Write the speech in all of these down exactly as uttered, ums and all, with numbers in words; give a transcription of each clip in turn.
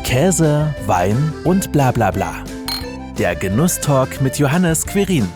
Käse, Wein und bla bla bla. Der Genusstalk mit Johannes Querin.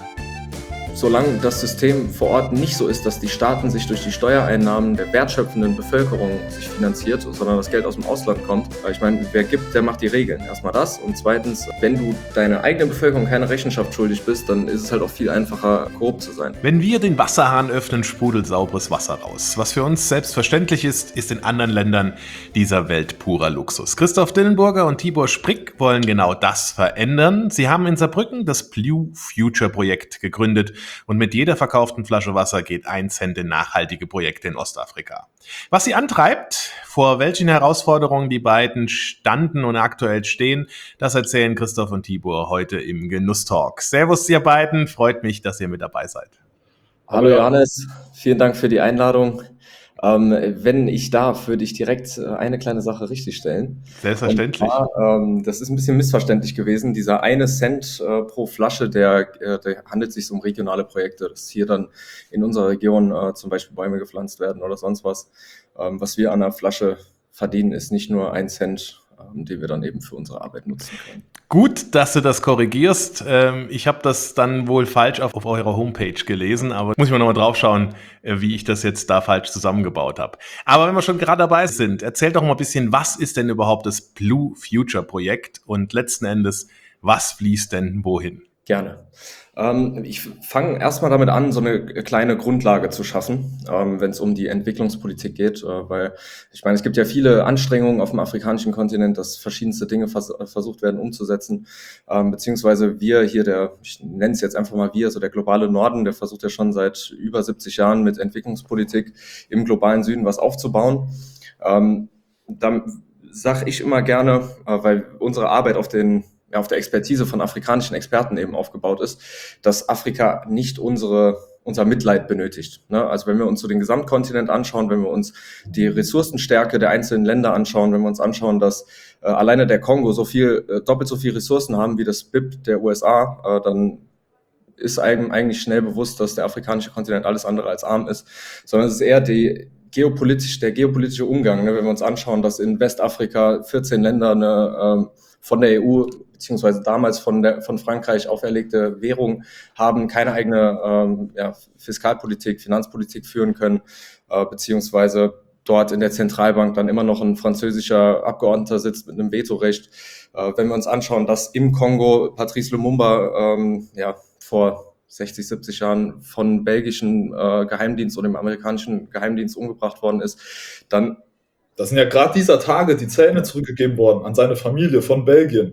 Solange das System vor Ort nicht so ist, dass die Staaten sich durch die Steuereinnahmen der wertschöpfenden Bevölkerung sich finanziert, sondern das Geld aus dem Ausland kommt. Ich meine, wer gibt, der macht die Regeln. Erstmal das. Und zweitens, wenn du deiner eigenen Bevölkerung keine Rechenschaft schuldig bist, dann ist es halt auch viel einfacher, korrupt zu sein. Wenn wir den Wasserhahn öffnen, sprudelt sauberes Wasser raus. Was für uns selbstverständlich ist, ist in anderen Ländern dieser Welt purer Luxus. Christoph Dillenburger und Tibor Sprick wollen genau das verändern. Sie haben in Saarbrücken das Blue Future Projekt gegründet. Und mit jeder verkauften Flasche Wasser geht ein Cent in nachhaltige Projekte in Ostafrika. Was sie antreibt, vor welchen Herausforderungen die beiden standen und aktuell stehen, das erzählen Christoph und Tibor heute im Genusstalk. Servus ihr beiden, freut mich, dass ihr mit dabei seid. Hallo Johannes, vielen Dank für die Einladung. Ähm, wenn ich darf, würde ich direkt eine kleine Sache richtigstellen. Selbstverständlich. Und zwar, ähm, das ist ein bisschen missverständlich gewesen. Dieser eine Cent äh, pro Flasche, der, äh, der handelt sich um regionale Projekte, dass hier dann in unserer Region äh, zum Beispiel Bäume gepflanzt werden oder sonst was. Ähm, was wir an einer Flasche verdienen, ist nicht nur ein Cent, ähm, den wir dann eben für unsere Arbeit nutzen können. Gut, dass du das korrigierst. Ich habe das dann wohl falsch auf, auf eurer Homepage gelesen, aber muss ich mal nochmal drauf schauen, wie ich das jetzt da falsch zusammengebaut habe. Aber wenn wir schon gerade dabei sind, erzähl doch mal ein bisschen, was ist denn überhaupt das Blue Future Projekt und letzten Endes, was fließt denn wohin? Gerne. Ähm, ich fange erstmal damit an, so eine kleine Grundlage zu schaffen, ähm, wenn es um die Entwicklungspolitik geht, äh, weil ich meine, es gibt ja viele Anstrengungen auf dem afrikanischen Kontinent, dass verschiedenste Dinge vers- versucht werden umzusetzen, ähm, beziehungsweise wir hier, der, ich nenne es jetzt einfach mal wir, so der globale Norden, der versucht ja schon seit über siebzig Jahren mit Entwicklungspolitik im globalen Süden was aufzubauen. Ähm, dann sage ich immer gerne, äh, weil unsere Arbeit auf den ja, auf der Expertise von afrikanischen Experten eben aufgebaut ist, dass Afrika nicht unsere, unser Mitleid benötigt. Ne? Also wenn wir uns so den Gesamtkontinent anschauen, wenn wir uns die Ressourcenstärke der einzelnen Länder anschauen, wenn wir uns anschauen, dass äh, alleine der Kongo so viel, äh, doppelt so viel Ressourcen haben wie das B I P der U S A, äh, dann ist einem eigentlich schnell bewusst, dass der afrikanische Kontinent alles andere als arm ist, sondern es ist eher die geopolitisch, der geopolitische Umgang. Ne? Wenn wir uns anschauen, dass in Westafrika vierzehn Länder eine ähm, von der E U beziehungsweise damals von der von Frankreich auferlegte Währung haben, keine eigene ähm, ja, Fiskalpolitik, Finanzpolitik führen können, äh, beziehungsweise dort in der Zentralbank dann immer noch ein französischer Abgeordneter sitzt mit einem Vetorecht. Äh, wenn wir uns anschauen, dass im Kongo Patrice Lumumba ähm, ja vor sechzig, siebzig Jahren von belgischen äh, Geheimdienst oder dem amerikanischen Geheimdienst umgebracht worden ist, dann Das sind ja gerade dieser Tage die Zähne zurückgegeben worden an seine Familie von Belgien.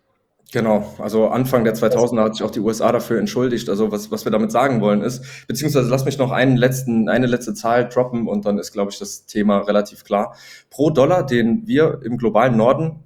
Genau, also Anfang der zweitausender hat sich auch die U S A dafür entschuldigt. Also was, was wir damit sagen wollen ist, beziehungsweise lass mich noch einen letzten, eine letzte Zahl droppen und dann ist, glaube ich, das Thema relativ klar. Pro Dollar, den wir im globalen Norden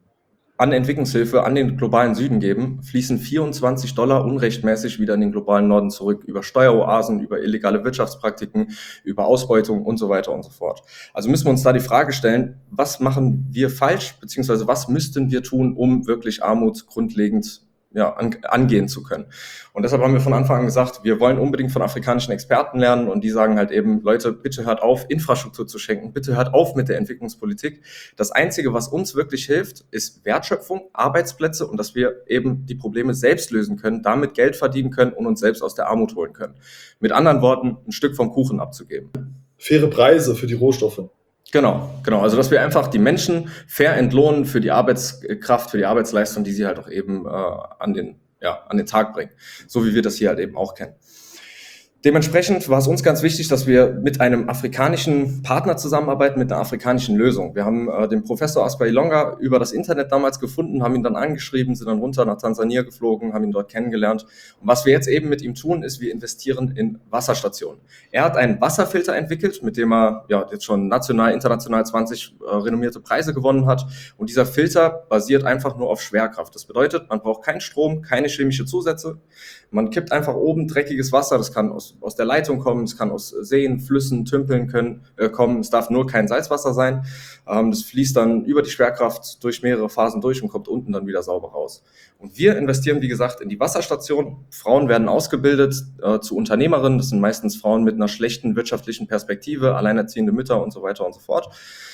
an Entwicklungshilfe an den globalen Süden geben, fließen vierundzwanzig Dollar unrechtmäßig wieder in den globalen Norden zurück, über Steueroasen, über illegale Wirtschaftspraktiken, über Ausbeutung und so weiter und so fort. Also müssen wir uns da die Frage stellen, was machen wir falsch, beziehungsweise was müssten wir tun, um wirklich Armut grundlegend ja, an, angehen zu können. Und deshalb haben wir von Anfang an gesagt, wir wollen unbedingt von afrikanischen Experten lernen und die sagen halt eben, Leute, bitte hört auf, Infrastruktur zu schenken, bitte hört auf mit der Entwicklungspolitik. Das Einzige, was uns wirklich hilft, ist Wertschöpfung, Arbeitsplätze und dass wir eben die Probleme selbst lösen können, damit Geld verdienen können und uns selbst aus der Armut holen können. Mit anderen Worten, ein Stück vom Kuchen abzugeben. Faire Preise für die Rohstoffe. Genau, genau. Also dass wir einfach die Menschen fair entlohnen für die Arbeitskraft, für die Arbeitsleistung, die sie halt auch eben äh, an den, ja, an den Tag bringen. So wie wir das hier halt eben auch kennen. Dementsprechend war es uns ganz wichtig, dass wir mit einem afrikanischen Partner zusammenarbeiten, mit einer afrikanischen Lösung. Wir haben äh, den Professor Asper Ilonga über das Internet damals gefunden, haben ihn dann angeschrieben, sind dann runter nach Tansania geflogen, haben ihn dort kennengelernt. Und was wir jetzt eben mit ihm tun, ist, wir investieren in Wasserstationen. Er hat einen Wasserfilter entwickelt, mit dem er ja jetzt schon national, international zwanzig äh, renommierte Preise gewonnen hat. Und dieser Filter basiert einfach nur auf Schwerkraft. Das bedeutet, man braucht keinen Strom, keine chemische Zusätze. Man kippt einfach oben dreckiges Wasser, das kann aus, aus der Leitung kommen, es kann aus Seen, Flüssen, Tümpeln können, äh, kommen, es darf nur kein Salzwasser sein. Ähm, das fließt dann über die Schwerkraft durch mehrere Phasen durch und kommt unten dann wieder sauber raus. Und wir investieren, wie gesagt, in die Wasserstation. Frauen werden ausgebildet äh, zu Unternehmerinnen, das sind meistens Frauen mit einer schlechten wirtschaftlichen Perspektive, alleinerziehende Mütter und so weiter und so fort.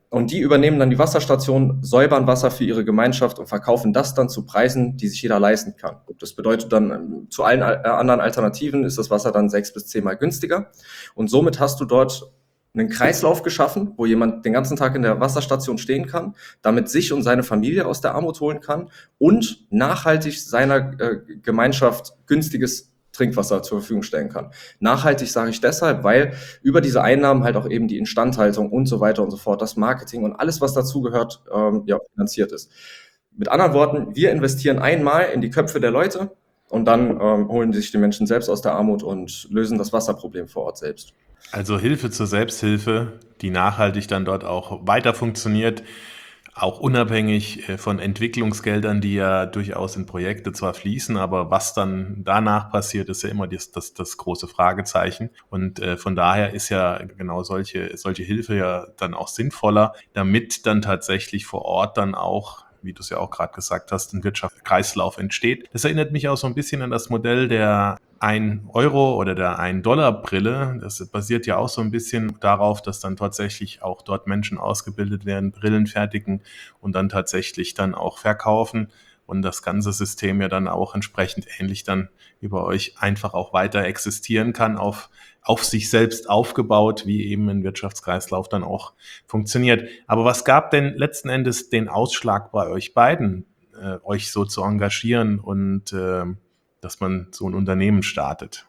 Und die übernehmen dann die Wasserstation, säubern Wasser für ihre Gemeinschaft und verkaufen das dann zu Preisen, die sich jeder leisten kann. Das bedeutet dann, zu allen anderen Alternativen ist das Wasser dann sechs bis zehnmal günstiger. Und somit hast du dort einen Kreislauf geschaffen, wo jemand den ganzen Tag in der Wasserstation stehen kann, damit sich und seine Familie aus der Armut holen kann und nachhaltig seiner äh, Gemeinschaft günstiges Trinkwasser zur Verfügung stellen kann. Nachhaltig sage ich deshalb, weil über diese Einnahmen halt auch eben die Instandhaltung und so weiter und so fort, das Marketing und alles, was dazugehört, ähm, ja, finanziert ist. Mit anderen Worten, wir investieren einmal in die Köpfe der Leute und dann ähm, holen sich die Menschen selbst aus der Armut und lösen das Wasserproblem vor Ort selbst. Also Hilfe zur Selbsthilfe, die nachhaltig dann dort auch weiter funktioniert, auch unabhängig von Entwicklungsgeldern, die ja durchaus in Projekte zwar fließen, aber was dann danach passiert, ist ja immer das, das, das große Fragezeichen. Und äh, von daher ist ja genau solche, solche Hilfe ja dann auch sinnvoller, damit dann tatsächlich vor Ort dann auch, wie du es ja auch gerade gesagt hast, ein Wirtschaftskreislauf entsteht. Das erinnert mich auch so ein bisschen an das Modell der ein Euro oder der ein Dollar Brille. Das basiert ja auch so ein bisschen darauf, dass dann tatsächlich auch dort Menschen ausgebildet werden, Brillen fertigen und dann tatsächlich dann auch verkaufen und das ganze System ja dann auch entsprechend ähnlich dann wie bei euch einfach auch weiter existieren kann, auf, auf sich selbst aufgebaut, wie eben ein Wirtschaftskreislauf dann auch funktioniert. Aber was gab denn letzten Endes den Ausschlag bei euch beiden, äh, euch so zu engagieren und äh, dass man so ein Unternehmen startet?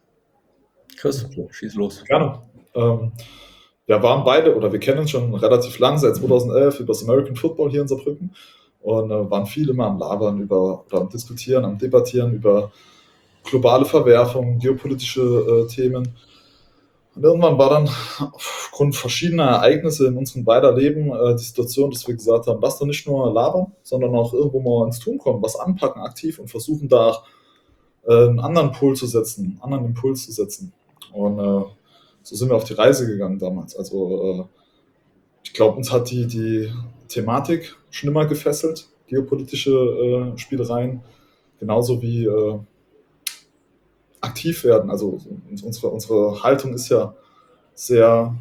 Chris, schieß los. Gerne. Ähm, wir waren beide, oder wir kennen uns schon relativ lang, seit zweitausendelf, über das American Football hier in Saarbrücken und äh, waren viel immer am Labern, über, oder am Diskutieren, am Debattieren über globale Verwerfungen, geopolitische äh, Themen. Und irgendwann war dann aufgrund verschiedener Ereignisse in unserem beider Leben äh, die Situation, dass wir gesagt haben, lass doch nicht nur labern, sondern auch irgendwo mal ins Tun kommen, was anpacken aktiv und versuchen da einen anderen Pol zu setzen, einen anderen Impuls zu setzen. Und äh, so sind wir auf die Reise gegangen damals. Also äh, ich glaube, uns hat die, die Thematik schon immer gefesselt, geopolitische äh, Spielereien, genauso wie äh, aktiv werden. Also unsere, unsere Haltung ist ja sehr,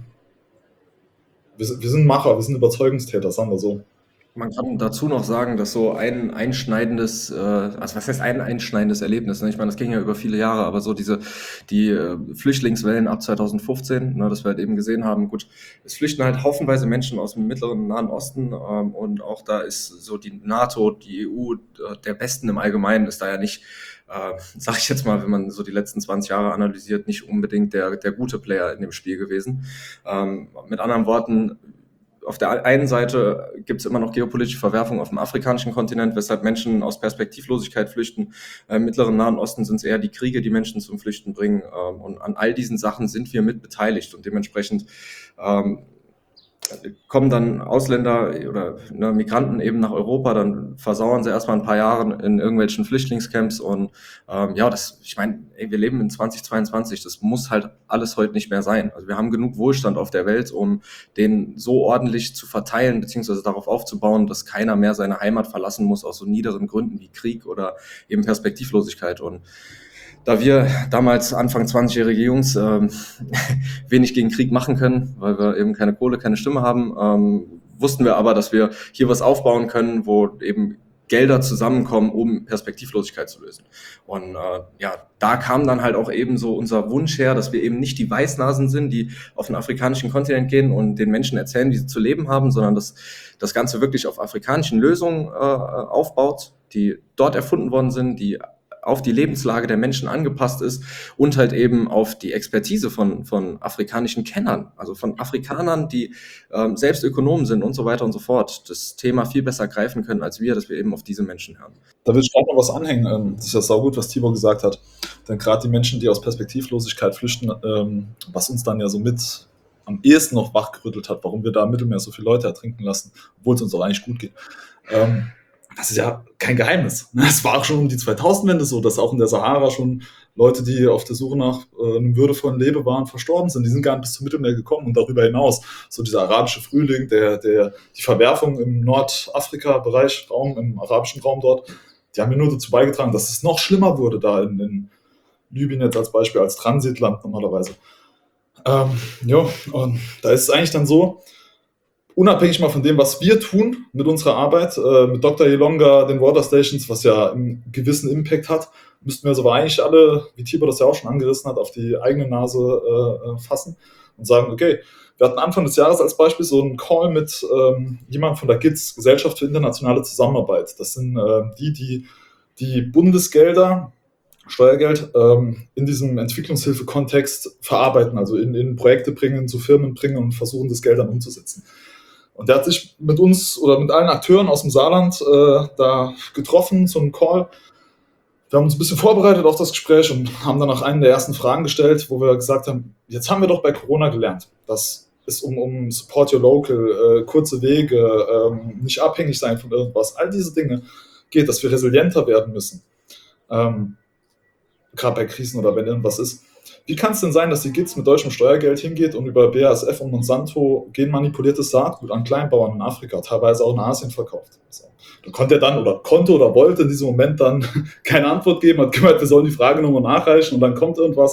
wir, wir sind Macher, wir sind Überzeugungstäter, sagen wir so. Man kann dazu noch sagen, dass so ein einschneidendes, äh, also was heißt ein einschneidendes Erlebnis, ne? Ich meine, das ging ja über viele Jahre, aber so diese, die äh, Flüchtlingswellen ab zweitausendfünfzehn, ne, dass wir halt eben gesehen haben, gut, es flüchten halt haufenweise Menschen aus dem mittleren und Nahen Osten, ähm, und auch da ist so die NATO, die E U, der Westen im Allgemeinen ist da ja nicht, äh, sag ich jetzt mal, wenn man so die letzten zwanzig Jahre analysiert, nicht unbedingt der, der gute Player in dem Spiel gewesen. Ähm, mit anderen Worten, auf der einen Seite gibt es immer noch geopolitische Verwerfungen auf dem afrikanischen Kontinent, weshalb Menschen aus Perspektivlosigkeit flüchten. Im Mittleren Nahen Osten sind es eher die Kriege, die Menschen zum Flüchten bringen. Und an all diesen Sachen sind wir mit beteiligt. Und dementsprechend ähm, kommen dann Ausländer oder ne, Migranten eben nach Europa, dann versauern sie erstmal ein paar Jahre in irgendwelchen Flüchtlingscamps und ähm, ja, das, ich meine, wir leben in zweitausendzweiundzwanzig, das muss halt alles heute nicht mehr sein. Also wir haben genug Wohlstand auf der Welt, um den so ordentlich zu verteilen, beziehungsweise darauf aufzubauen, dass keiner mehr seine Heimat verlassen muss aus so niederen Gründen wie Krieg oder eben Perspektivlosigkeit. Und da wir damals Anfang zwanzigjährige Jungs ähm, wenig gegen Krieg machen können, weil wir eben keine Kohle, keine Stimme haben, ähm, wussten wir aber, dass wir hier was aufbauen können, wo eben Gelder zusammenkommen, um Perspektivlosigkeit zu lösen. Und äh, ja, da kam dann halt auch eben so unser Wunsch her, dass wir eben nicht die Weißnasen sind, die auf den afrikanischen Kontinent gehen und den Menschen erzählen, wie sie zu leben haben, sondern dass das Ganze wirklich auf afrikanischen Lösungen äh, aufbaut, die dort erfunden worden sind, die auf die Lebenslage der Menschen angepasst ist und halt eben auf die Expertise von, von afrikanischen Kennern, also von Afrikanern, die ähm, selbst Ökonomen sind und so weiter und so fort, das Thema viel besser greifen können als wir, dass wir eben auf diese Menschen hören. Da will ich gerade noch was anhängen. Das ist ja saugut, was Tibor gesagt hat. Denn gerade die Menschen, die aus Perspektivlosigkeit flüchten, ähm, was uns dann ja so mit am ehesten noch wachgerüttelt hat, warum wir da im Mittelmeer so viele Leute ertrinken lassen, obwohl es uns auch eigentlich gut geht. Ähm, Das ist ja kein Geheimnis. Es war auch schon um die zweitausendwende so, dass auch in der Sahara schon Leute, die auf der Suche nach äh, einem würdevollen Leben waren, verstorben sind. Die sind gar nicht bis zum Mittelmeer gekommen und darüber hinaus. So dieser arabische Frühling, der, der, die Verwerfung im Nordafrika-Bereich, Raum, im arabischen Raum dort, die haben ja nur dazu beigetragen, dass es noch schlimmer wurde da in, in Libyen jetzt als Beispiel, als Transitland normalerweise. Ähm, ja, und da ist es eigentlich dann so, unabhängig mal von dem, was wir tun mit unserer Arbeit, äh, mit Doktor Ilonga, den Water Stations, was ja einen gewissen Impact hat, müssten wir so eigentlich alle, wie Tibor das ja auch schon angerissen hat, auf die eigene Nase äh, fassen und sagen, okay, wir hatten Anfang des Jahres als Beispiel so einen Call mit ähm, jemandem von der G I Z, Gesellschaft für internationale Zusammenarbeit. Das sind äh, die, die die Bundesgelder, Steuergeld, ähm, in diesem Entwicklungshilfe-Kontext verarbeiten, also in, in Projekte bringen, zu Firmen bringen und versuchen, das Geld dann umzusetzen. Und der hat sich mit uns oder mit allen Akteuren aus dem Saarland äh, da getroffen, so einen Call. Wir haben uns ein bisschen vorbereitet auf das Gespräch und haben dann auch einen der ersten Fragen gestellt, wo wir gesagt haben, jetzt haben wir doch bei Corona gelernt, dass es um, um Support Your Local, äh, kurze Wege, ähm, nicht abhängig sein von irgendwas, all diese Dinge geht, dass wir resilienter werden müssen. Ähm, gerade bei Krisen oder wenn irgendwas ist. Wie kann es denn sein, dass die G I Z mit deutschem Steuergeld hingeht und über B A S F und Monsanto genmanipuliertes Saatgut an Kleinbauern in Afrika, teilweise auch in Asien verkauft? So. Da konnte er dann oder konnte oder wollte in diesem Moment dann keine Antwort geben, hat gemeint, wir sollen die Frage nochmal nachreichen und dann kommt irgendwas.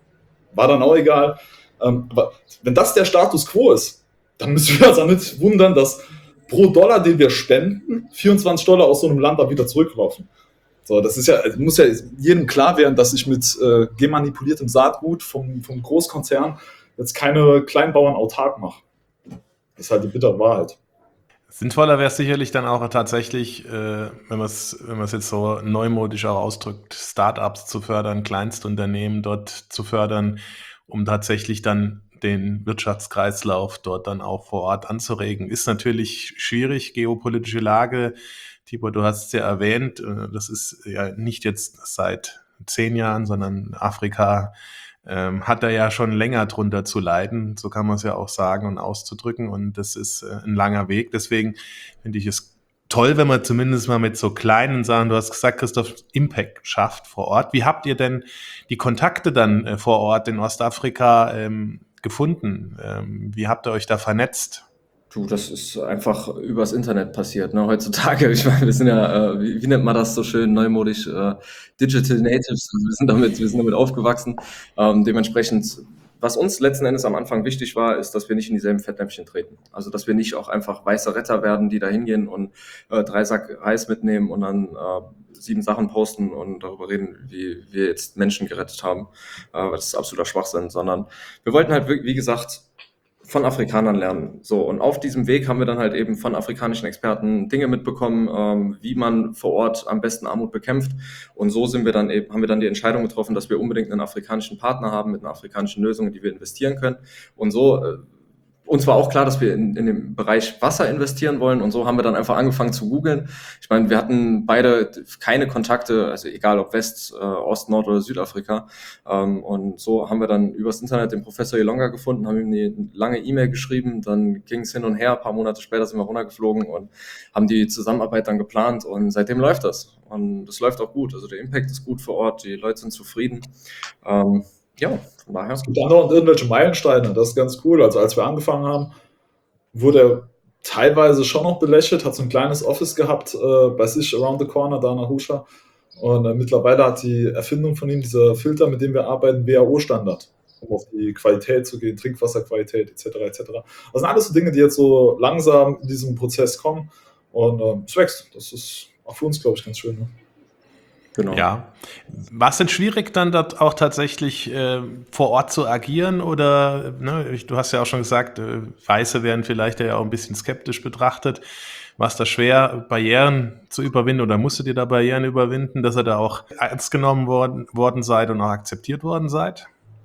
War dann auch egal. Ähm, aber wenn das der Status quo ist, dann müssen wir uns auch nicht wundern, dass pro Dollar, den wir spenden, vierundzwanzig Dollar aus so einem Land dann wieder zurücklaufen. So, das ist ja, muss ja jedem klar werden, dass ich mit äh, gemanipuliertem Saatgut vom, vom Großkonzern jetzt keine Kleinbauern autark mache. Das ist halt die bittere Wahrheit. Sinnvoller wäre es sicherlich dann auch tatsächlich, äh, wenn man es wenn man es jetzt so neumodisch auch ausdrückt, Startups zu fördern, Kleinstunternehmen dort zu fördern, um tatsächlich dann den Wirtschaftskreislauf dort dann auch vor Ort anzuregen. Ist natürlich schwierig, geopolitische Lage. Tibor, du hast es ja erwähnt, das ist ja nicht jetzt seit zehn Jahren, sondern Afrika ähm, hat da ja schon länger drunter zu leiden, so kann man es ja auch sagen und auszudrücken, und das ist äh, ein langer Weg. Deswegen finde ich es toll, wenn man zumindest mal mit so kleinen Sachen, du hast gesagt, Christoph, Impact schafft vor Ort. Wie habt ihr denn die Kontakte dann äh, vor Ort in Ostafrika ähm, gefunden? Ähm, wie habt ihr euch da vernetzt? Du, das ist einfach übers Internet passiert, ne, heutzutage. Ich meine, wir sind ja, äh, wie, wie nennt man das so schön neumodisch, äh, Digital Natives. Also wir sind damit, wir sind damit aufgewachsen. Ähm, dementsprechend, was uns letzten Endes am Anfang wichtig war, ist, dass wir nicht in dieselben Fettnäpfchen treten. Also, dass wir nicht auch einfach weiße Retter werden, die da hingehen und äh, drei Sack Reis mitnehmen und dann äh, sieben Sachen posten und darüber reden, wie wir jetzt Menschen gerettet haben. Äh, das ist absoluter Schwachsinn, sondern wir wollten halt, wie gesagt, von Afrikanern lernen. So, und auf diesem Weg haben wir dann halt eben von afrikanischen Experten Dinge mitbekommen, ähm, wie man vor Ort am besten Armut bekämpft. Und so sind wir dann eben, haben wir dann die Entscheidung getroffen, dass wir unbedingt einen afrikanischen Partner haben mit einer afrikanischen Lösung, in die wir investieren können. Und so, äh, uns war auch klar, dass wir in, in den Bereich Wasser investieren wollen, und so haben wir dann einfach angefangen zu googeln. Ich meine, wir hatten beide keine Kontakte, also egal ob West, äh, Ost, Nord oder Südafrika. Ähm, und so haben wir dann übers Internet den Professor Ilonga gefunden, haben ihm eine lange E-Mail geschrieben, dann ging es hin und her, ein paar Monate später sind wir runtergeflogen und haben die Zusammenarbeit dann geplant, und seitdem läuft das. Und es läuft auch gut, also der Impact ist gut vor Ort, die Leute sind zufrieden. Ähm, Ja, von daher. Es gibt andauernd irgendwelche Meilensteine, das ist ganz cool. Also als wir angefangen haben, wurde er teilweise schon noch belächelt, hat so ein kleines Office gehabt äh, bei sich around the corner da nach Husha. Und äh, mittlerweile hat die Erfindung von ihm, dieser Filter, mit dem wir arbeiten, W H O-Standard, um auf die Qualität zu gehen, Trinkwasserqualität et cetera et cetera. Das sind alles so Dinge, die jetzt so langsam in diesem Prozess kommen, und äh, es wächst. Das ist auch für uns, glaube ich, ganz schön. Ne? Genau. Ja. War es denn schwierig, dann dort auch tatsächlich äh, vor Ort zu agieren? Oder, ne, ich, du hast ja auch schon gesagt, äh, Weiße werden vielleicht ja auch ein bisschen skeptisch betrachtet. War es da schwer, Barrieren zu überwinden, oder musstet ihr da Barrieren überwinden, dass ihr da auch ernst genommen worden, worden seid und auch akzeptiert worden seid?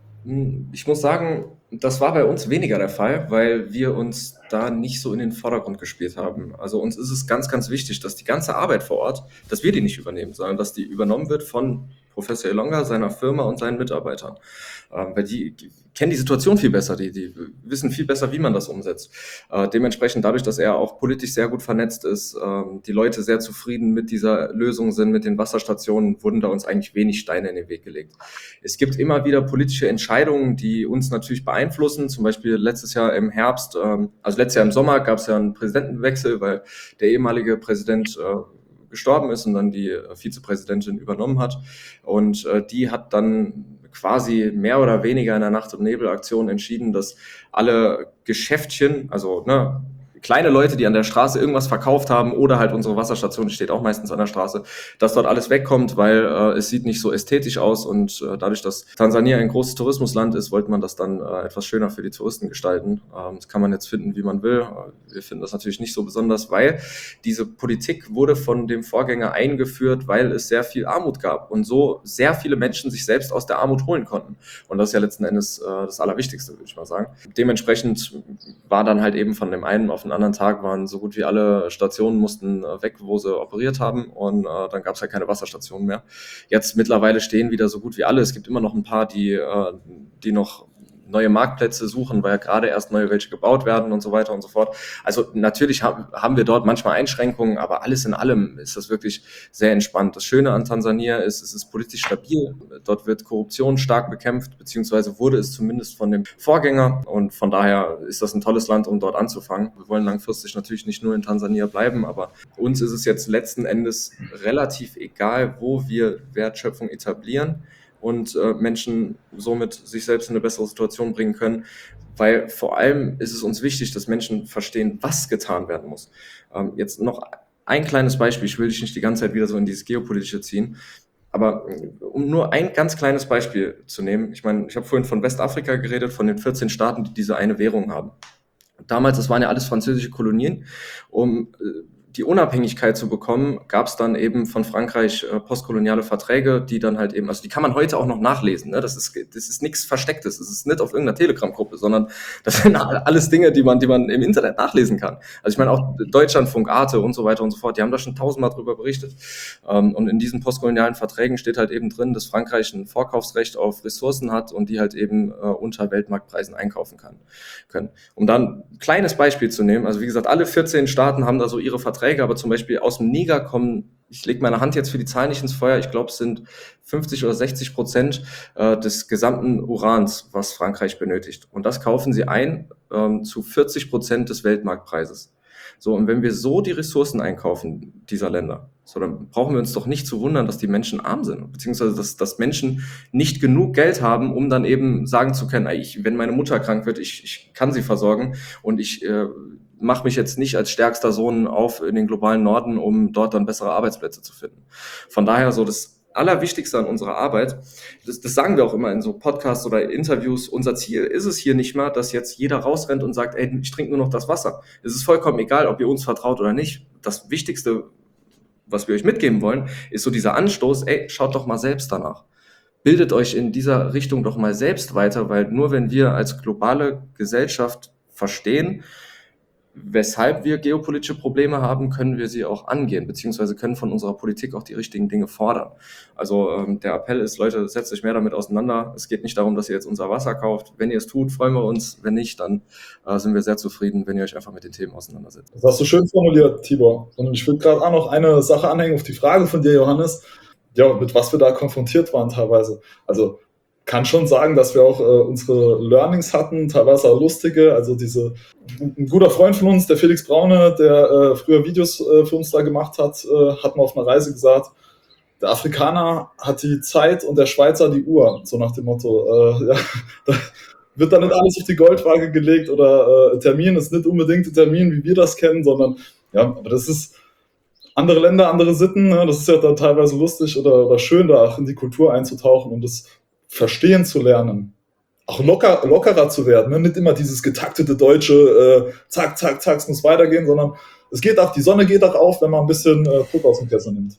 Ich muss sagen, das war bei uns weniger der Fall, weil wir uns da nicht so in den Vordergrund gespielt haben. Also uns ist es ganz, ganz wichtig, dass die ganze Arbeit vor Ort, dass wir die nicht übernehmen, sondern dass die übernommen wird von Professor Ilonga, seiner Firma und seinen Mitarbeitern. Ähm, weil die kennen die Situation viel besser, die, die wissen viel besser, wie man das umsetzt. Äh, dementsprechend, dadurch, dass er auch politisch sehr gut vernetzt ist, ähm, die Leute sehr zufrieden mit dieser Lösung sind, mit den Wasserstationen, wurden da uns eigentlich wenig Steine in den Weg gelegt. Es gibt immer wieder politische Entscheidungen, die uns natürlich beeinflussen. Zum Beispiel letztes Jahr im Herbst, ähm, also letztes Jahr im Sommer gab es ja einen Präsidentenwechsel, weil der ehemalige Präsident äh, gestorben ist und dann die Vizepräsidentin übernommen hat. Und äh, die hat dann quasi mehr oder weniger in der Nacht- und Nebelaktion entschieden, dass alle Geschäftchen, also ne, kleine Leute, die an der Straße irgendwas verkauft haben oder halt unsere Wasserstation, die steht auch meistens an der Straße, dass dort alles wegkommt, weil äh, es sieht nicht so ästhetisch aus und äh, dadurch, dass Tansania ein großes Tourismusland ist, wollte man das dann äh, etwas schöner für die Touristen gestalten. Ähm, das kann man jetzt finden, wie man will. Wir finden das natürlich nicht so besonders, weil diese Politik wurde von dem Vorgänger eingeführt, weil es sehr viel Armut gab und so sehr viele Menschen sich selbst aus der Armut holen konnten. Und das ist ja letzten Endes äh, das Allerwichtigste, würde ich mal sagen. Dementsprechend war dann halt eben von dem einen auf den anderen Tag waren so gut wie alle Stationen mussten äh, weg, wo sie operiert haben und äh, dann gab es halt keine Wasserstationen mehr. Jetzt mittlerweile stehen wieder so gut wie alle. Es gibt immer noch ein paar, die, äh, die noch neue Marktplätze suchen, weil ja gerade erst neue welche gebaut werden und so weiter und so fort. Also natürlich haben, haben wir dort manchmal Einschränkungen, aber alles in allem ist das wirklich sehr entspannt. Das Schöne an Tansania ist, es ist politisch stabil. Dort wird Korruption stark bekämpft, beziehungsweise wurde es zumindest von dem Vorgänger und von daher ist das ein tolles Land, um dort anzufangen. Wir wollen langfristig natürlich nicht nur in Tansania bleiben, aber uns ist es jetzt letzten Endes relativ egal, wo wir Wertschöpfung etablieren und äh, Menschen somit sich selbst in eine bessere Situation bringen können, weil vor allem ist es uns wichtig, dass Menschen verstehen, was getan werden muss. Ähm, jetzt noch ein kleines Beispiel, ich will dich nicht die ganze Zeit wieder so in dieses Geopolitische ziehen, aber um nur ein ganz kleines Beispiel zu nehmen, ich meine, ich habe vorhin von Westafrika geredet, von den vierzehn Staaten, die diese eine Währung haben. Damals, das waren ja alles französische Kolonien, um äh, die Unabhängigkeit zu bekommen, gab es dann eben von Frankreich äh, postkoloniale Verträge, die dann halt eben, also die kann man heute auch noch nachlesen. Ne? Das ist das ist nichts Verstecktes, das ist nicht auf irgendeiner Telegram-Gruppe, sondern das sind alles Dinge, die man die man im Internet nachlesen kann. Also ich meine auch Deutschlandfunk, Arte und so weiter und so fort, die haben da schon tausendmal drüber berichtet. Ähm, und in diesen postkolonialen Verträgen steht halt eben drin, dass Frankreich ein Vorkaufsrecht auf Ressourcen hat und die halt eben äh, unter Weltmarktpreisen einkaufen kann, können. Um dann ein kleines Beispiel zu nehmen, also wie gesagt, alle vierzehn Staaten haben da so ihre Verträge, aber zum Beispiel aus dem Niger kommen, ich lege meine Hand jetzt für die Zahlen nicht ins Feuer, ich glaube, es sind fünfzig oder sechzig Prozent äh, des gesamten Urans, was Frankreich benötigt. Und das kaufen sie ein ähm, zu vierzig Prozent des Weltmarktpreises. So, und wenn wir so die Ressourcen einkaufen dieser Länder, so, dann brauchen wir uns doch nicht zu wundern, dass die Menschen arm sind, beziehungsweise dass, dass Menschen nicht genug Geld haben, um dann eben sagen zu können, ich, wenn meine Mutter krank wird, ich, ich kann sie versorgen und ich äh, mache mich jetzt nicht als stärkster Sohn auf in den globalen Norden, um dort dann bessere Arbeitsplätze zu finden. Von daher so das Allerwichtigste an unserer Arbeit, das, das sagen wir auch immer in so Podcasts oder Interviews, unser Ziel ist es hier nicht mal, dass jetzt jeder rausrennt und sagt, ey, ich trinke nur noch das Wasser. Es ist vollkommen egal, ob ihr uns vertraut oder nicht. Das Wichtigste, was wir euch mitgeben wollen, ist so dieser Anstoß, ey, schaut doch mal selbst danach. Bildet euch in dieser Richtung doch mal selbst weiter, weil nur wenn wir als globale Gesellschaft verstehen, weshalb wir geopolitische Probleme haben, können wir sie auch angehen, beziehungsweise können von unserer Politik auch die richtigen Dinge fordern. Also ähm, der Appell ist, Leute, setzt euch mehr damit auseinander. Es geht nicht darum, dass ihr jetzt unser Wasser kauft. Wenn ihr es tut, freuen wir uns. Wenn nicht, dann äh, sind wir sehr zufrieden, wenn ihr euch einfach mit den Themen auseinandersetzt. Das hast du schön formuliert, Tibor. Und ich würde gerade auch noch eine Sache anhängen auf die Frage von dir, Johannes. Ja, mit was wir da konfrontiert waren teilweise. Also kann schon sagen, dass wir auch äh, unsere Learnings hatten, teilweise auch lustige. Also diese, ein guter Freund von uns, der Felix Braune, der äh, früher Videos äh, für uns da gemacht hat, äh, hat mal auf einer Reise gesagt, der Afrikaner hat die Zeit und der Schweizer die Uhr. So nach dem Motto, äh, ja, da wird dann nicht alles auf die Goldwaage gelegt oder äh, Termin ist nicht unbedingt der Termin, wie wir das kennen, sondern ja, aber das ist andere Länder, andere Sitten. Ne? Das ist ja dann teilweise lustig oder, oder schön, da auch in die Kultur einzutauchen und das verstehen zu lernen, auch locker, lockerer zu werden, ne? Nicht immer dieses getaktete deutsche, äh, zack, zack, zack, es muss weitergehen, sondern es geht auch, die Sonne geht auch auf, wenn man ein bisschen äh, Druck aus dem Kessel nimmt.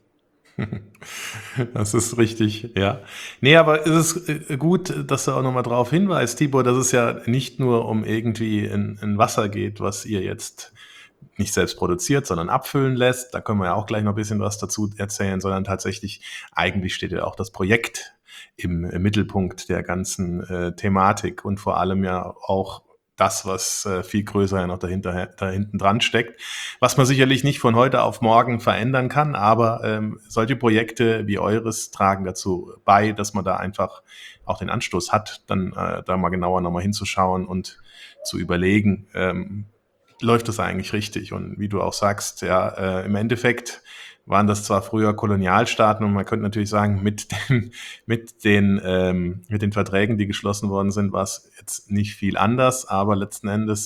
Das ist richtig, ja. Nee, aber es ist gut, dass du auch nochmal drauf hinweist, Tibor, dass es ja nicht nur um irgendwie ein, ein Wasser geht, was ihr jetzt nicht selbst produziert, sondern abfüllen lässt. Da können wir ja auch gleich noch ein bisschen was dazu erzählen, sondern tatsächlich, eigentlich steht ja auch das Projekt im, im Mittelpunkt der ganzen äh, Thematik und vor allem ja auch das, was äh, viel größer ja noch dahinter, da hinten dran steckt, was man sicherlich nicht von heute auf morgen verändern kann, aber ähm, solche Projekte wie eures tragen dazu bei, dass man da einfach auch den Anstoß hat, dann äh, da mal genauer nochmal hinzuschauen und zu überlegen, ähm, läuft das eigentlich richtig? Und wie du auch sagst, ja, äh, im Endeffekt waren das zwar früher Kolonialstaaten und man könnte natürlich sagen, mit den, mit den, ähm, mit den Verträgen, die geschlossen worden sind, war es jetzt nicht viel anders, aber letzten Endes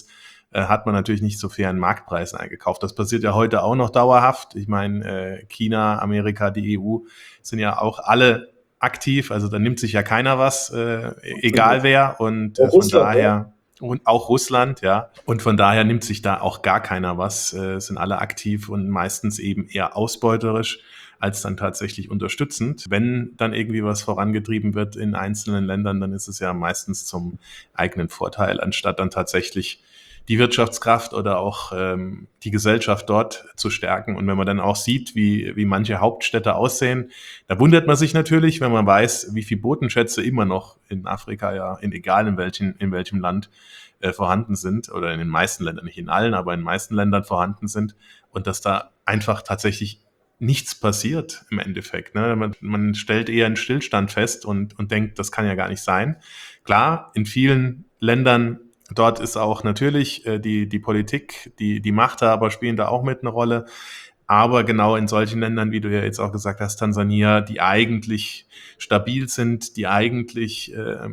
äh, hat man natürlich nicht so fairen Marktpreisen eingekauft. Das passiert ja heute auch noch dauerhaft. Ich meine, äh, China, Amerika, die E U sind ja auch alle aktiv, also da nimmt sich ja keiner was, äh, egal wer, und äh, von Russland, daher... Ja. Und auch Russland, ja. Und von daher nimmt sich da auch gar keiner was, äh, sind alle aktiv und meistens eben eher ausbeuterisch als dann tatsächlich unterstützend. Wenn dann irgendwie was vorangetrieben wird in einzelnen Ländern, dann ist es ja meistens zum eigenen Vorteil, anstatt dann tatsächlich die Wirtschaftskraft oder auch ähm, die Gesellschaft dort zu stärken. Und wenn man dann auch sieht, wie, wie manche Hauptstädte aussehen, da wundert man sich natürlich, wenn man weiß, wie viel Bodenschätze immer noch in Afrika, ja, in egal in welchem, in welchem Land äh, vorhanden sind, oder in den meisten Ländern, nicht in allen, aber in den meisten Ländern vorhanden sind, und dass da einfach tatsächlich nichts passiert im Endeffekt. Ne? Man, man stellt eher einen Stillstand fest und, und denkt, das kann ja gar nicht sein. Klar, in vielen Ländern dort ist auch natürlich äh, die, die Politik, die, die Machthaber spielen da auch mit eine Rolle. Aber genau in solchen Ländern, wie du ja jetzt auch gesagt hast, Tansania, die eigentlich stabil sind, die eigentlich äh,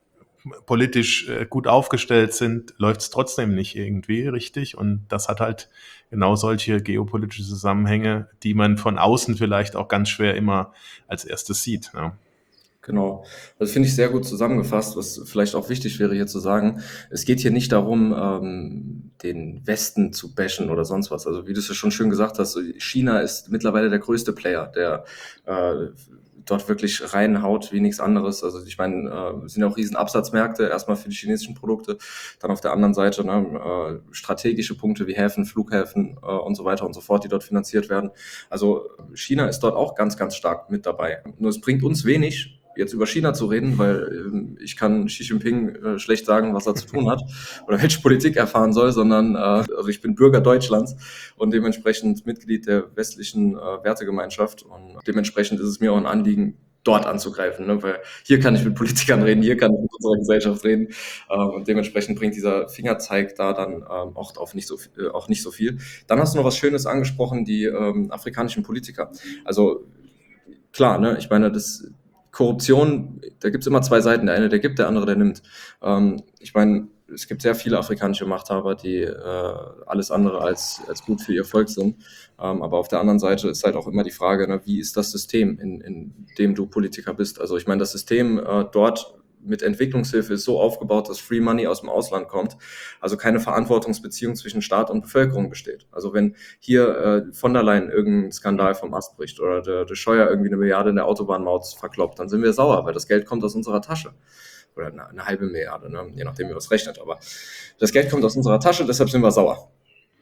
politisch äh, gut aufgestellt sind, läuft es trotzdem nicht irgendwie richtig. Und das hat halt genau solche geopolitische Zusammenhänge, die man von außen vielleicht auch ganz schwer immer als erstes sieht. Ne? Genau, das finde ich sehr gut zusammengefasst, was vielleicht auch wichtig wäre hier zu sagen. Es geht hier nicht darum, ähm, den Westen zu bashen oder sonst was. Also wie du es ja schon schön gesagt hast, China ist mittlerweile der größte Player, der äh, dort wirklich reinhaut wie nichts anderes. Also ich meine, äh, sind ja auch riesen Absatzmärkte, erstmal für die chinesischen Produkte, dann auf der anderen Seite ne, äh, strategische Punkte wie Häfen, Flughäfen äh, und so weiter und so fort, die dort finanziert werden. Also China ist dort auch ganz, ganz stark mit dabei. Nur es bringt uns wenig, jetzt über China zu reden, weil ähm, ich kann Xi Jinping äh, schlecht sagen, was er zu tun hat oder welche Politik er fahren soll, sondern äh, also ich bin Bürger Deutschlands und dementsprechend Mitglied der westlichen äh, Wertegemeinschaft, und dementsprechend ist es mir auch ein Anliegen, dort anzugreifen, ne? Weil hier kann ich mit Politikern reden, hier kann ich mit unserer Gesellschaft reden, äh, und dementsprechend bringt dieser Fingerzeig da dann ähm, auch auf nicht so viel, äh, auch nicht so viel. Dann hast du noch was Schönes angesprochen, die ähm, afrikanischen Politiker. Also klar, ne, ich meine, das Korruption, da gibt es immer zwei Seiten. Der eine, der gibt, der andere, der nimmt. Ähm, ich meine, es gibt sehr viele afrikanische Machthaber, die äh, alles andere als, als gut für ihr Volk sind. Ähm, aber auf der anderen Seite ist halt auch immer die Frage, ne, wie ist das System, in, in dem du Politiker bist? Also ich meine, das System äh, dort mit Entwicklungshilfe ist so aufgebaut, dass Free Money aus dem Ausland kommt, also keine Verantwortungsbeziehung zwischen Staat und Bevölkerung besteht. Also wenn hier äh, von der Leyen irgendein Skandal vom Ast bricht oder der, der Scheuer irgendwie eine Milliarde in der Autobahnmaut verkloppt, dann sind wir sauer, weil das Geld kommt aus unserer Tasche. Oder eine, eine halbe Milliarde, ne? Je nachdem, wie man es rechnet. Aber das Geld kommt aus unserer Tasche, deshalb sind wir sauer.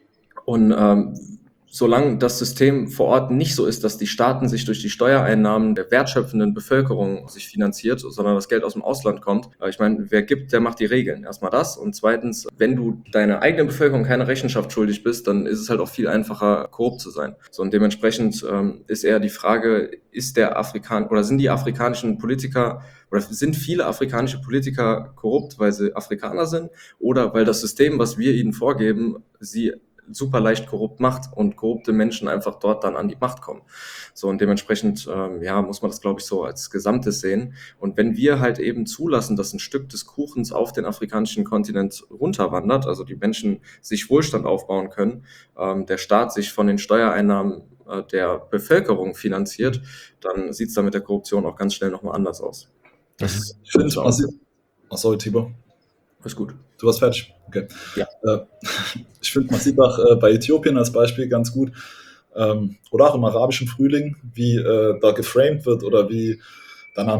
Und ähm, solange das System vor Ort nicht so ist, dass die Staaten sich durch die Steuereinnahmen der wertschöpfenden Bevölkerung sich finanziert, sondern das Geld aus dem Ausland kommt. Ich meine, wer gibt, der macht die Regeln. Erstmal das. Und zweitens, wenn du deiner eigenen Bevölkerung keine Rechenschaft schuldig bist, dann ist es halt auch viel einfacher, korrupt zu sein. So, und dementsprechend ähm, ist eher die Frage, ist der Afrikan oder sind die afrikanischen Politiker oder sind viele afrikanische Politiker korrupt, weil sie Afrikaner sind oder weil das System, was wir ihnen vorgeben, sie super leicht korrupt macht und korrupte Menschen einfach dort dann an die Macht kommen. So, und dementsprechend, ähm, ja, muss man das, glaube ich, so als Gesamtes sehen. Und wenn wir halt eben zulassen, dass ein Stück des Kuchens auf den afrikanischen Kontinent runterwandert, also die Menschen sich Wohlstand aufbauen können, ähm, der Staat sich von den Steuereinnahmen äh, der Bevölkerung finanziert, dann sieht es da mit der Korruption auch ganz schnell nochmal anders aus. Das Ich finde, man sieht... Oh, sorry, Tibor. Ist gut. Du warst fertig? Okay. Ja. Äh, ich finde, man sieht auch äh, bei Äthiopien als Beispiel ganz gut, ähm, oder auch im arabischen Frühling, wie äh, da geframed wird oder wie danach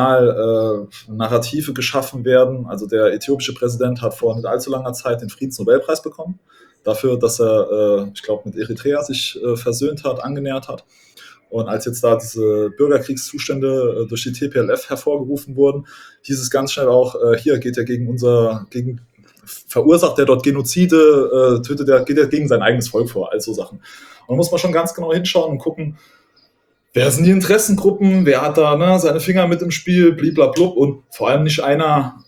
medial äh, Narrative geschaffen werden. Also der äthiopische Präsident hat vor nicht allzu langer Zeit den Friedensnobelpreis bekommen, dafür, dass er, äh, ich glaube, mit Eritrea sich äh, versöhnt hat, angenähert hat. Und als jetzt da diese Bürgerkriegszustände äh, durch die T P L F hervorgerufen wurden, hieß es ganz schnell auch, äh, hier geht er gegen unser, gegen, verursacht er dort Genozide, äh, tötet er, geht er gegen sein eigenes Volk vor, all so Sachen. Und da muss man schon ganz genau hinschauen und gucken, wer sind die Interessengruppen, wer hat da ne, seine Finger mit im Spiel, bliblablub, und vor allem nicht einer,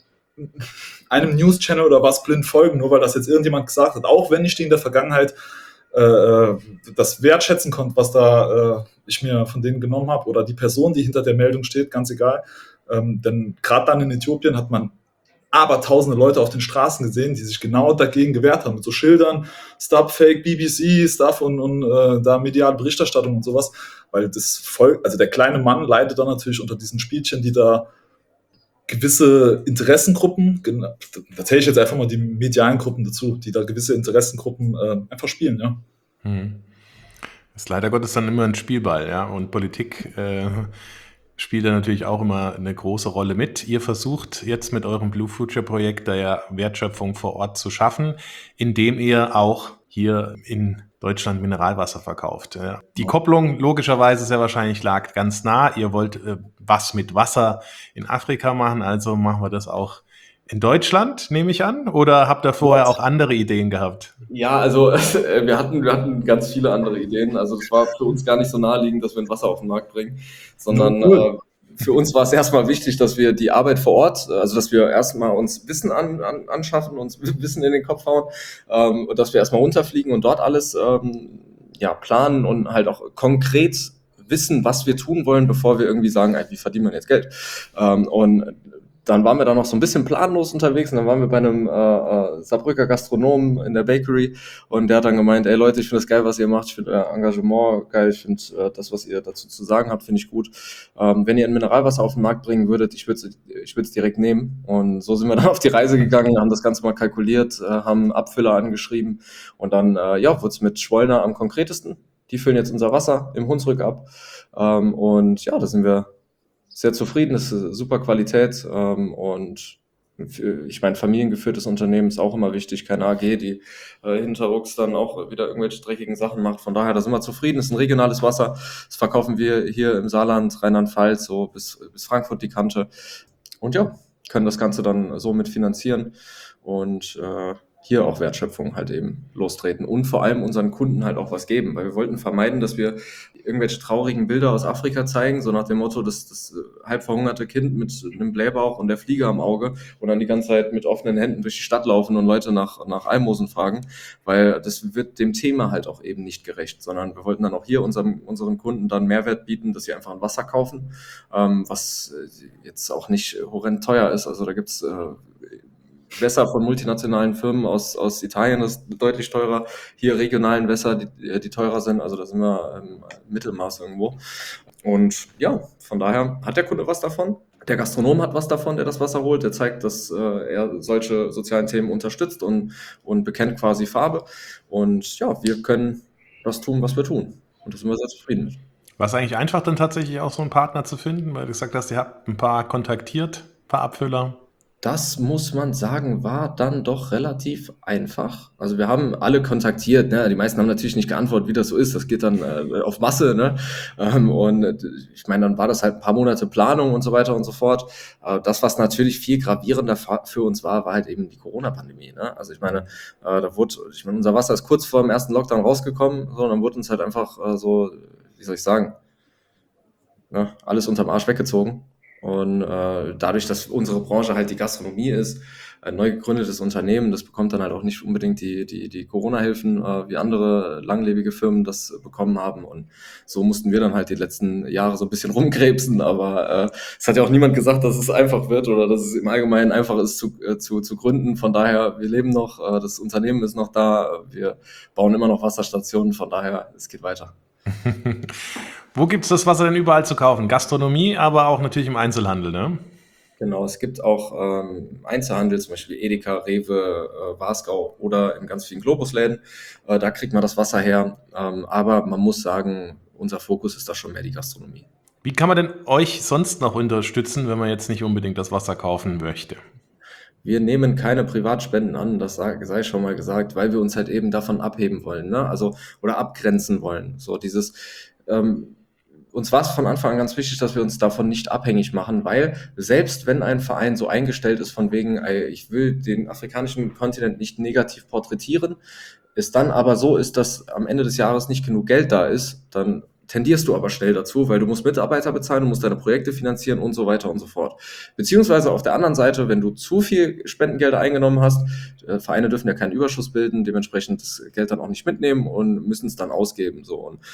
einem News-Channel oder was blind folgen, nur weil das jetzt irgendjemand gesagt hat, auch wenn ich die in der Vergangenheit äh, das wertschätzen konnte, was da äh, ich mir von denen genommen habe oder die Person, die hinter der Meldung steht, ganz egal. Ähm, denn gerade dann in Äthiopien hat man aber tausende Leute auf den Straßen gesehen, die sich genau dagegen gewehrt haben, mit so Schildern, Stop Fake B B C, Stuff und, und äh, da mediale Berichterstattung und sowas, weil das voll, also der kleine Mann leidet dann natürlich unter diesen Spielchen, die da gewisse Interessengruppen, da zähle ich jetzt einfach mal die medialen Gruppen dazu, die da gewisse Interessengruppen äh, einfach spielen, ja. Hm. Das ist leider Gottes dann immer ein Spielball, ja, und Politik äh, spielt da natürlich auch immer eine große Rolle mit. Ihr versucht jetzt mit eurem Blue Future Projekt da ja Wertschöpfung vor Ort zu schaffen, indem ihr auch hier in Deutschland Mineralwasser verkauft. Ja. Die Kopplung logischerweise sehr wahrscheinlich lag ganz nah. Ihr wollt äh, was mit Wasser in Afrika machen, also machen wir das auch in Deutschland, nehme ich an? Oder habt ihr vorher auch andere Ideen gehabt? Ja, also äh, wir hatten, wir hatten ganz viele andere Ideen. Also es war für uns gar nicht so naheliegend, dass wir ein Wasser auf den Markt bringen, sondern Ja, cool. äh, für uns war es erstmal wichtig, dass wir die Arbeit vor Ort, also dass wir erstmal uns Wissen an, an, anschaffen, uns Wissen in den Kopf hauen, ähm, und dass wir erstmal runterfliegen und dort alles ähm, ja, planen und halt auch konkret wissen, was wir tun wollen, bevor wir irgendwie sagen, ey, wie verdient man jetzt Geld? Ähm, und dann waren wir da noch so ein bisschen planlos unterwegs und dann waren wir bei einem äh, äh, Saarbrücker Gastronomen in der Bakery und der hat dann gemeint, ey Leute, ich finde das geil, was ihr macht, ich finde euer Engagement geil, ich finde äh, das, was ihr dazu zu sagen habt, finde ich gut. Ähm, wenn ihr ein Mineralwasser auf den Markt bringen würdet, ich würde ich würde es direkt nehmen. Und so sind wir dann auf die Reise gegangen, haben das Ganze mal kalkuliert, äh, haben Abfüller angeschrieben und dann äh, ja, wurde es mit Schwollner am konkretesten. Die füllen jetzt unser Wasser im Hunsrück ab ähm, und ja, da sind wir sehr zufrieden, das ist super Qualität ähm, und für, ich meine, familiengeführtes Unternehmen ist auch immer wichtig, keine A G, die äh, hinterrucks dann auch wieder irgendwelche dreckigen Sachen macht. Von daher, da sind wir zufrieden, das ist ein regionales Wasser, das verkaufen wir hier im Saarland, Rheinland-Pfalz, so bis, bis Frankfurt die Kante und ja, können das Ganze dann so mit finanzieren und äh, hier auch Wertschöpfung halt eben lostreten und vor allem unseren Kunden halt auch was geben, weil wir wollten vermeiden, dass wir irgendwelche traurigen Bilder aus Afrika zeigen, so nach dem Motto, das, das halb verhungerte Kind mit einem Blähbauch und der Fliege am Auge und dann die ganze Zeit mit offenen Händen durch die Stadt laufen und Leute nach, nach Almosen fragen, weil das wird dem Thema halt auch eben nicht gerecht, sondern wir wollten dann auch hier unserem, unseren Kunden dann Mehrwert bieten, dass sie einfach ein Wasser kaufen, ähm, was jetzt auch nicht horrend teuer ist, also da gibt's äh, Wässer von multinationalen Firmen aus, aus Italien, das ist deutlich teurer. Hier regionalen Wässer, die, die teurer sind. Also da sind wir im Mittelmaß irgendwo. Und ja, von daher hat der Kunde was davon. Der Gastronom hat was davon, der das Wasser holt. Der zeigt, dass äh, er solche sozialen Themen unterstützt und, und bekennt quasi Farbe. Und ja, wir können das tun, was wir tun. Und da sind wir sehr zufrieden mit. War es eigentlich einfach, dann tatsächlich auch so einen Partner zu finden? Weil du gesagt hast, ihr habt ein paar kontaktiert, ein paar Abfüller. Das muss man sagen, war dann doch relativ einfach. Also wir haben alle kontaktiert, ne? Die meisten haben natürlich nicht geantwortet, wie das so ist. Das geht dann äh, auf Masse, ne? Ähm, und äh, ich meine, dann war das halt ein paar Monate Planung und so weiter und so fort. Äh, das, was natürlich viel gravierender für uns war, war halt eben die Corona-Pandemie, ne? Also ich meine, äh, da wurde, ich meine, unser Wasser ist kurz vor dem ersten Lockdown rausgekommen, so, und dann wurde uns halt einfach äh, so, wie soll ich sagen, ne? Alles unterm Arsch weggezogen. Und äh, dadurch, dass unsere Branche halt die Gastronomie ist, ein neu gegründetes Unternehmen, das bekommt dann halt auch nicht unbedingt die, die, die Corona-Hilfen, äh, wie andere langlebige Firmen das bekommen haben. Und so mussten wir dann halt die letzten Jahre so ein bisschen rumkrebsen. Aber äh, es hat ja auch niemand gesagt, dass es einfach wird oder dass es im Allgemeinen einfach ist zu, äh, zu, zu gründen. Von daher, wir leben noch, äh, das Unternehmen ist noch da, wir bauen immer noch Wasserstationen. Von daher, es geht weiter. Wo gibt es das Wasser denn überall zu kaufen? Gastronomie, aber auch natürlich im Einzelhandel, ne? Genau, es gibt auch ähm, Einzelhandel, zum Beispiel Edeka, Rewe, äh, Wasgau oder in ganz vielen Globusläden. Äh, da kriegt man das Wasser her. Ähm, aber man muss sagen, unser Fokus ist da schon mehr die Gastronomie. Wie kann man denn euch sonst noch unterstützen, wenn man jetzt nicht unbedingt das Wasser kaufen möchte? Wir nehmen keine Privatspenden an, das sei, sei schon mal gesagt, weil wir uns halt eben davon abheben wollen, ne? Also oder abgrenzen wollen. So dieses ähm, uns war es von Anfang an ganz wichtig, dass wir uns davon nicht abhängig machen, weil selbst wenn ein Verein so eingestellt ist von wegen, ey, ich will den afrikanischen Kontinent nicht negativ porträtieren, es dann aber so ist, dass am Ende des Jahres nicht genug Geld da ist, dann tendierst du aber schnell dazu, weil du musst Mitarbeiter bezahlen, du musst deine Projekte finanzieren und so weiter und so fort. Beziehungsweise auf der anderen Seite, wenn du zu viel Spendengelder eingenommen hast, äh, Vereine dürfen ja keinen Überschuss bilden, dementsprechend das Geld dann auch nicht mitnehmen und müssen es dann ausgeben. So. Und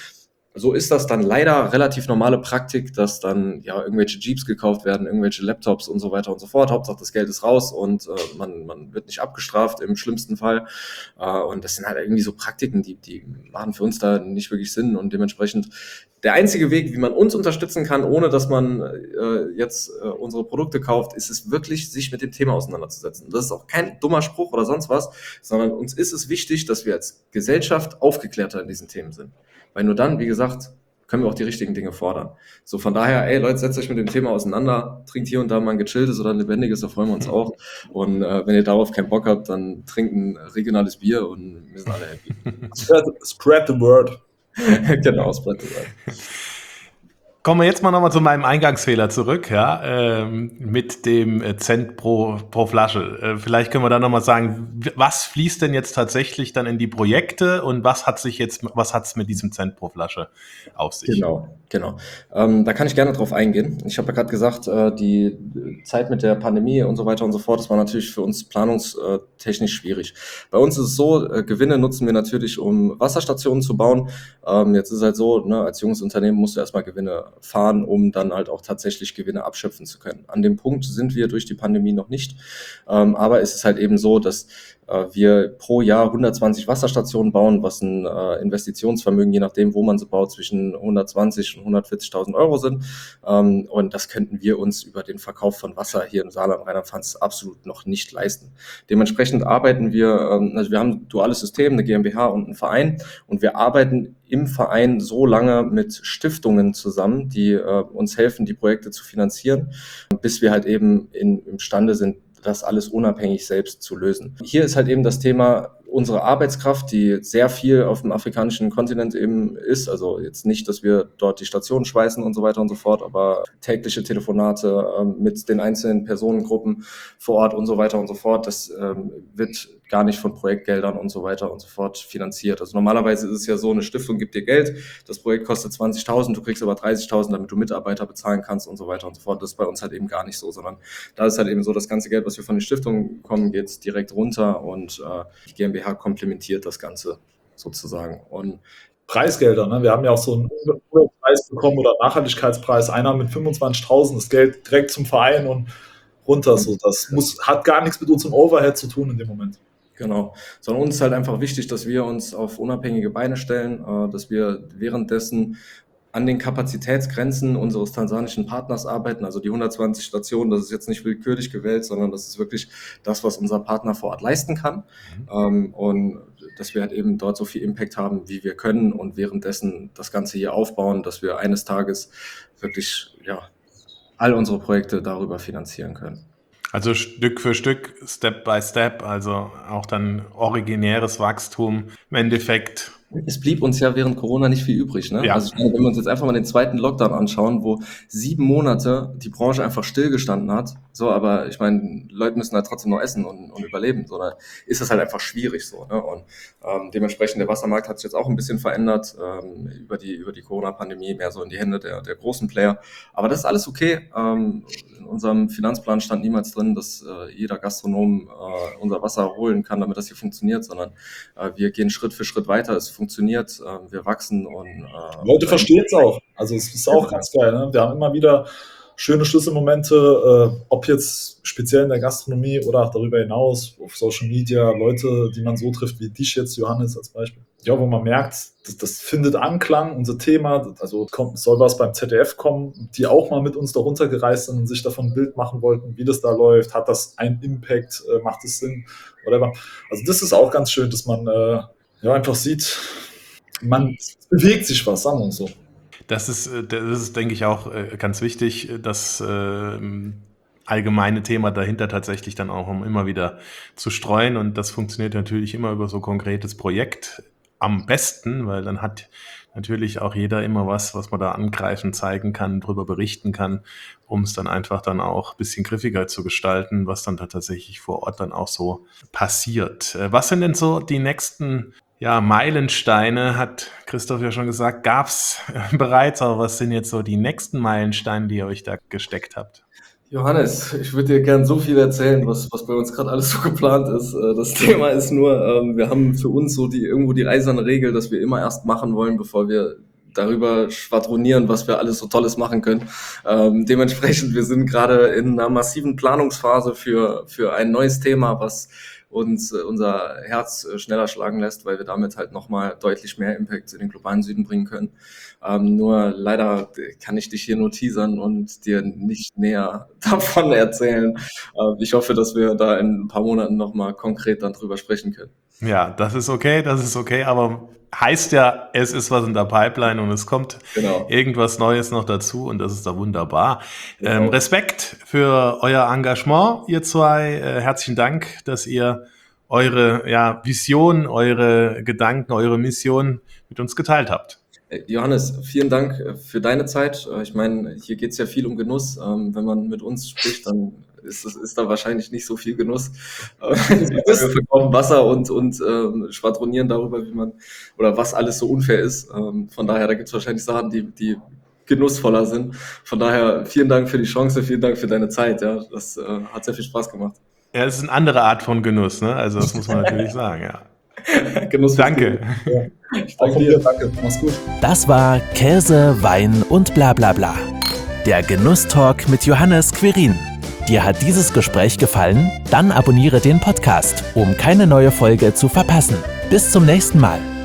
So ist das dann leider relativ normale Praktik, dass dann ja irgendwelche Jeeps gekauft werden, irgendwelche Laptops und so weiter und so fort. Hauptsache das Geld ist raus und äh, man, man wird nicht abgestraft im schlimmsten Fall. Äh, und das sind halt irgendwie so Praktiken, die, die machen für uns da nicht wirklich Sinn. Und dementsprechend der einzige Weg, wie man uns unterstützen kann, ohne dass man äh, jetzt äh, unsere Produkte kauft, ist es wirklich, sich mit dem Thema auseinanderzusetzen. Das ist auch kein dummer Spruch oder sonst was, sondern uns ist es wichtig, dass wir als Gesellschaft aufgeklärter in diesen Themen sind. Weil nur dann, wie gesagt, können wir auch die richtigen Dinge fordern. So von daher, ey Leute, setzt euch mit dem Thema auseinander, trinkt hier und da mal ein gechilltes oder ein lebendiges, da freuen wir uns auch. Und äh, wenn ihr darauf keinen Bock habt, dann trinkt ein regionales Bier und wir sind alle happy. Spread, spread the word. Genau, spread the word. Kommen wir jetzt mal nochmal zu meinem Eingangsfehler zurück, ja, ähm, mit dem Cent pro, pro Flasche. Äh, vielleicht können wir da nochmal sagen, was fließt denn jetzt tatsächlich dann in die Projekte und was hat sich jetzt, was hat es mit diesem Cent pro Flasche auf sich? Genau, genau. Ähm, da kann ich gerne drauf eingehen. Ich habe ja gerade gesagt, äh, die Zeit mit der Pandemie und so weiter und so fort, das war natürlich für uns planungstechnisch schwierig. Bei uns ist es so, äh, Gewinne nutzen wir natürlich, um Wasserstationen zu bauen. Ähm, jetzt ist es halt so, ne, als junges Unternehmen musst du erstmal Gewinne fahren, um dann halt auch tatsächlich Gewinne abschöpfen zu können. An dem Punkt sind wir durch die Pandemie noch nicht, ähm, aber es ist halt eben so, dass äh, wir pro Jahr hundertzwanzig Wasserstationen bauen, was ein äh, Investitionsvermögen, je nachdem, wo man sie baut, zwischen hundertzwanzig und hundertvierzigtausend Euro sind, ähm, und das könnten wir uns über den Verkauf von Wasser hier im Saarland, Rheinland-Pfalz absolut noch nicht leisten. Dementsprechend arbeiten wir, ähm, also wir haben ein duales System, eine GmbH und einen Verein, und wir arbeiten im Verein so lange mit Stiftungen zusammen, die äh, uns helfen, die Projekte zu finanzieren, bis wir halt eben in, imstande sind, das alles unabhängig selbst zu lösen. Hier ist halt eben das Thema unsere Arbeitskraft, die sehr viel auf dem afrikanischen Kontinent eben ist. Also jetzt nicht, dass wir dort die Stationen schweißen und so weiter und so fort, aber tägliche Telefonate äh, mit den einzelnen Personengruppen vor Ort und so weiter und so fort, das ähm, wird gar nicht von Projektgeldern und so weiter und so fort finanziert. Also normalerweise ist es ja so, eine Stiftung gibt dir Geld, das Projekt kostet zwanzigtausend, du kriegst aber dreißigtausend, damit du Mitarbeiter bezahlen kannst und so weiter und so fort. Das ist bei uns halt eben gar nicht so, sondern da ist halt eben so, das ganze Geld, was wir von den Stiftungen bekommen, geht direkt runter und äh, die GmbH komplementiert das Ganze sozusagen. Und Preisgelder, ne? Wir haben ja auch so einen Umweltpreis bekommen oder Nachhaltigkeitspreis, einer mit fünfundzwanzigtausend, das Geld direkt zum Verein und runter. So, das muss, hat gar nichts mit unserem Overhead zu tun in dem Moment. Genau, sondern uns ist halt einfach wichtig, dass wir uns auf unabhängige Beine stellen, äh, dass wir währenddessen an den Kapazitätsgrenzen unseres tansanischen Partners arbeiten. Also die hundertzwanzig Stationen, das ist jetzt nicht willkürlich gewählt, sondern das ist wirklich das, was unser Partner vor Ort leisten kann. Mhm. Ähm, und dass wir halt eben dort so viel Impact haben, wie wir können, und währenddessen das Ganze hier aufbauen, dass wir eines Tages wirklich ja all unsere Projekte darüber finanzieren können. Also Stück für Stück, Step by Step, also auch dann originäres Wachstum im Endeffekt. Es blieb uns ja während Corona nicht viel übrig, ne? Ja. Also wenn wir uns jetzt einfach mal den zweiten Lockdown anschauen, wo sieben Monate die Branche einfach stillgestanden hat, so, aber ich meine, Leute müssen halt trotzdem noch essen und, und überleben, so, da ist das halt einfach schwierig, so, ne? Und ähm, dementsprechend der Wassermarkt hat sich jetzt auch ein bisschen verändert ähm, über die über die Corona-Pandemie, mehr so in die Hände der der großen Player. Aber das ist alles okay. Ähm, in unserem Finanzplan stand niemals drin, dass äh, jeder Gastronom äh, unser Wasser holen kann, damit das hier funktioniert, sondern äh, wir gehen Schritt für Schritt weiter. Es funktioniert, äh, wir wachsen und äh, Leute verstehen es auch. Also es ist auch ganz geil. Ne? Wir haben immer wieder schöne Schlüsselmomente, äh, ob jetzt speziell in der Gastronomie oder auch darüber hinaus auf Social Media, Leute, die man so trifft wie dich jetzt, Johannes als Beispiel. Ja, wo man merkt, das, das findet Anklang, unser Thema, also kommt, soll was beim Z D F kommen, die auch mal mit uns darunter gereist sind und sich davon ein Bild machen wollten, wie das da läuft, hat das einen Impact, äh, macht es Sinn, whatever. Also das ist auch ganz schön, dass man äh, ja einfach sieht, man bewegt sich was, sagen wir uns so. Das ist, das ist, denke ich, auch ganz wichtig, das äh, allgemeine Thema dahinter tatsächlich dann auch um immer wieder zu streuen. Und das funktioniert natürlich immer über so ein konkretes Projekt am besten, weil dann hat natürlich auch jeder immer was, was man da angreifen, zeigen kann, darüber berichten kann, um es dann einfach dann auch ein bisschen griffiger zu gestalten, was dann da tatsächlich vor Ort dann auch so passiert. Was sind denn so die nächsten Ja, Meilensteine, hat Christoph ja schon gesagt, gab's bereits, aber was sind jetzt so die nächsten Meilensteine, die ihr euch da gesteckt habt? Johannes, ich würde dir gern so viel erzählen, was, was bei uns gerade alles so geplant ist. Das Thema ist nur, wir haben für uns so die irgendwo die eiserne Regel, dass wir immer erst machen wollen, bevor wir darüber schwadronieren, was wir alles so Tolles machen können. Ähm, dementsprechend, wir sind gerade in einer massiven Planungsphase für, für ein neues Thema, was uns äh, unser Herz äh, schneller schlagen lässt, weil wir damit halt nochmal deutlich mehr Impact in den globalen Süden bringen können. Ähm, nur leider kann ich dich hier nur teasern und dir nicht näher davon erzählen. Äh, ich hoffe, dass wir da in ein paar Monaten nochmal konkret dann drüber sprechen können. Ja, das ist okay, das ist okay, aber heißt ja, es ist was in der Pipeline und es kommt Genau. irgendwas Neues noch dazu und das ist da wunderbar. Genau. Ähm, Respekt für euer Engagement, ihr zwei. Äh, herzlichen Dank, dass ihr eure ja, Vision, eure Gedanken, eure Mission mit uns geteilt habt. Johannes, vielen Dank für deine Zeit. Ich meine, hier geht es ja viel um Genuss. Wenn man mit uns spricht, dann ist, ist da wahrscheinlich nicht so viel Genuss. Wir verkaufen Wasser und, und äh, schwadronieren darüber, wie man oder was alles so unfair ist. Ähm, von daher, da gibt es wahrscheinlich Sachen, die, die genussvoller sind. Von daher, vielen Dank für die Chance, vielen Dank für deine Zeit. Ja, das äh, hat sehr viel Spaß gemacht. Ja, es ist eine andere Art von Genuss, ne? Also das muss man natürlich sagen, ja. Genuss. Danke. Ja. Ich danke dir, danke. Mach's gut. Das war Käse, Wein und bla bla bla. Der Genusstalk mit Johannes Quirin. Dir hat dieses Gespräch gefallen? Dann abonniere den Podcast, um keine neue Folge zu verpassen. Bis zum nächsten Mal.